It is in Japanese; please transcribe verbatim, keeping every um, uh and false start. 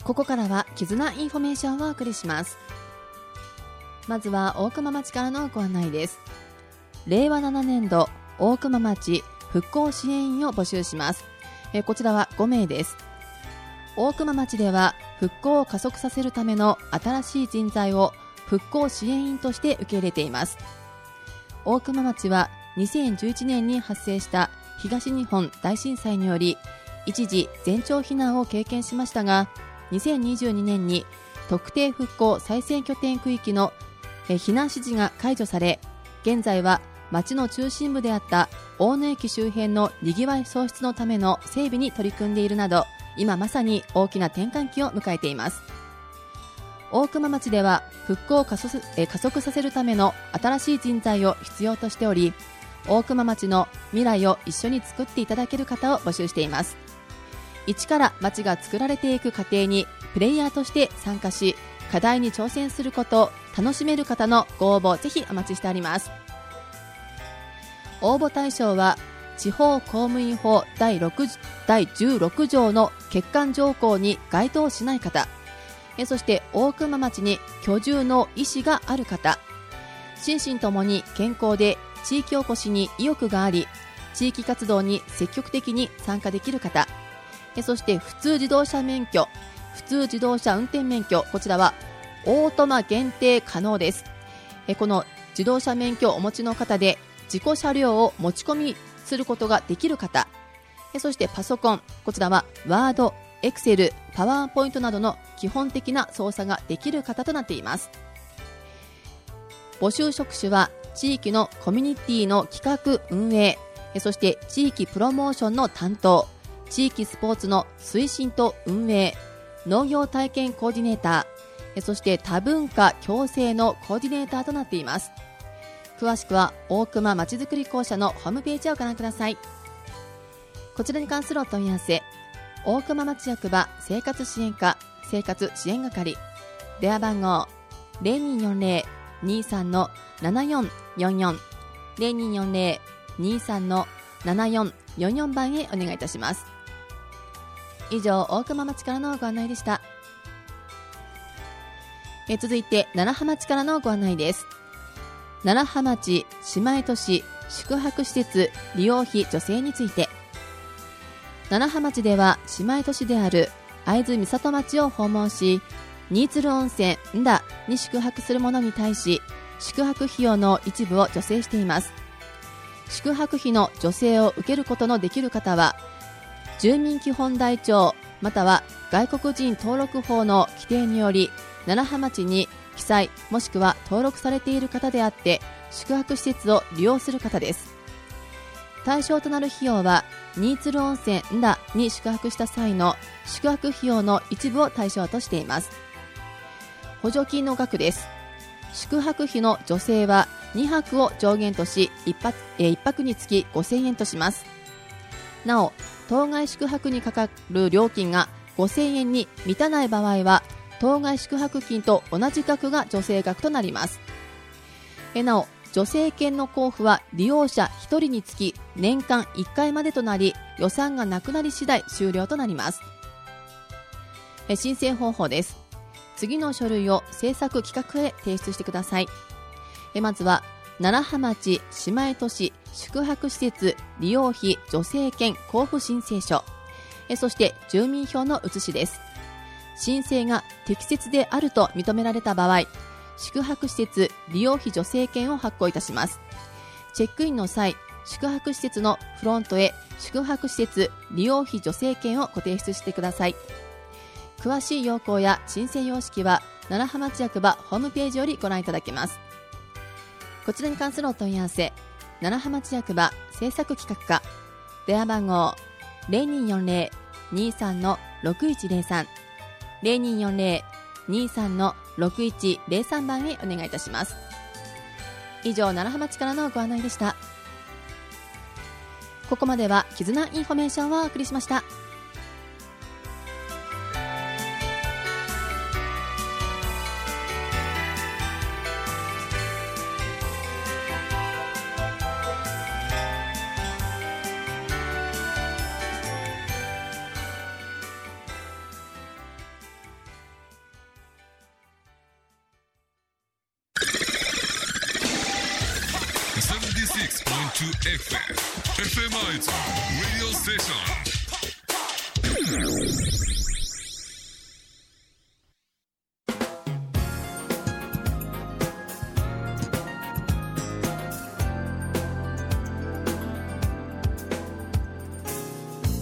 ここからは絆インフォメーションをお送りします。まずは大熊町からのご案内です。れいわななねんど大熊町復興支援員を募集します。えこちらはごめいです。大熊町では復興を加速させるための新しい人材を復興支援員として受け入れています。大熊町はにせんじゅういちねんに発生した東日本大震災により一時全町避難を経験しましたが、にせんにじゅうにねんに特定復興再生拠点区域の避難指示が解除され、現在は町の中心部であった大野駅周辺のにぎわい創出のための整備に取り組んでいるなど、今まさに大きな転換期を迎えています。大熊町では復興を加速、え加速させるための新しい人材を必要としており、大熊町の未来を一緒に作っていただける方を募集しています。一から町が作られていく過程にプレイヤーとして参加し、課題に挑戦することを楽しめる方のご応募ぜひお待ちしております。応募対象は地方公務員法第じゅうろくじょうの欠陥条項に該当しない方、そして大熊町に居住の意思がある方、心身ともに健康で地域おこしに意欲があり、地域活動に積極的に参加できる方、そして普通自動車免許、普通自動車運転免許、こちらはオートマ限定可能です。この自動車免許をお持ちの方で自己車両を持ち込みすることができる方、そしてパソコン、こちらはワード、エクセル、パワーポイントなどの基本的な操作ができる方となっています。募集職種は地域のコミュニティの企画運営、そして地域プロモーションの担当、地域スポーツの推進と運営、農業体験コーディネーター、そして多文化共生のコーディネーターとなっています。詳しくは大熊まちづくり公社のホームページをご覧ください。こちらに関するお問い合わせ、大熊町役場生活支援課生活支援係、電話番号 ゼロにーよんゼロ にーさん ななよんよんよん ゼロにーよんゼロ にーさん ななよんよんよん 番へお願いいたします。以上、大熊町からのご案内でした。え続いて楢葉町からのご案内です。楢葉町姉妹都市宿泊施設利用費助成について、楢葉町では姉妹都市である会津美里町を訪問し、新鶴温泉んだに宿泊する者に対し宿泊費用の一部を助成しています。宿泊費の助成を受けることのできる方は住民基本台帳または外国人登録法の規定により楢葉町に記載もしくは登録されている方であって宿泊施設を利用する方です。対象となる費用は新鶴温泉んだに宿泊した際の宿泊費用の一部を対象としています。補助金の額です。宿泊費の助成はにはくを上限とし 1, 泊えいっぱくにつきごせんえんとします。なお当該宿泊にかかる料金がごせんえんに満たない場合は当該宿泊金と同じ額が助成額となります。えなお助成券の交付は利用者ひとりにつき年間いっかいまでとなり、予算がなくなり次第終了となります。え申請方法です。次の書類を制作企画へ提出してください。えまずは楢葉町姉妹都市宿泊施設利用費助成券交付申請書、えそして住民票の写しです。申請が適切であると認められた場合、宿泊施設利用費助成券を発行いたします。チェックインの際、宿泊施設のフロントへ宿泊施設利用費助成券をご提出してください。詳しい要項や申請様式は楢葉町役場ホームページよりご覧いただけます。こちらに関するお問い合わせ、楢葉町役場制作企画課、電話番号 ゼロにーよんゼロ にーさん ろくいちゼロさん ゼロにーよんゼロ にーさん ろくいちゼロさん 番へお願いいたします。以上、楢葉町からのご案内でした。ここまでは絆インフォメーションをお送りしました。 シックスポイントツー エフエム エフエム 愛知 Radio Station